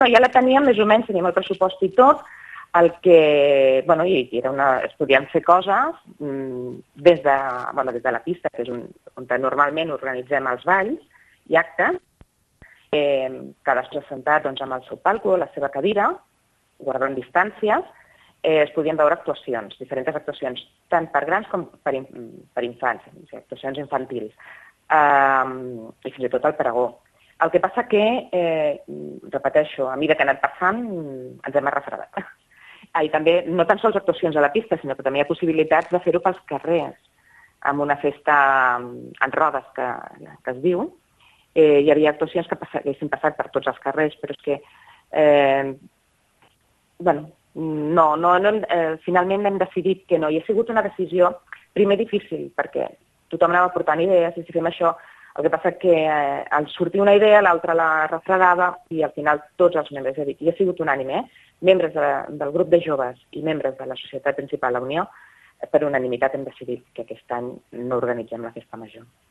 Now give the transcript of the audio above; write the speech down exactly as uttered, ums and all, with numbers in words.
Ja la teníem més o menys, teníem el pressupost i tot, el que, bueno, i era una, es podien fer coses des de, bueno, des de la pista, que és on, on normalment organitzem els balls i actes, eh, cadascú sentat doncs, amb el seu palco, la seva cadira, guardant distàncies, eh, es podien veure actuacions, diferents actuacions, tant per grans com per, in, per infants, actuacions infantils, eh, i fins i tot el pregó. El que passa que, eh, repeteixo, a mesura que ha anat passant, ens hem arrefredat. I també, no tan sols actuacions a la pista, sinó que també hi ha possibilitats de fer-ho pels carrers, amb una festa en rodes, que, que es diu. Eh, hi havia actuacions que haguessin passat per tots els carrers, però és que, eh, bueno, no, no, no eh, finalment hem decidit que no. I ha sigut una decisió, primer, difícil, perquè tothom anava portant idees, i si fem això, el que passa que eh, al sortir una idea, l'altra la refredava i al final tots els membres, és a dir, i ha sigut unànime, eh? membres de, del grup de joves i membres de la societat principal, la Unió, per unanimitat hem decidit que aquest any no organitzem la festa major.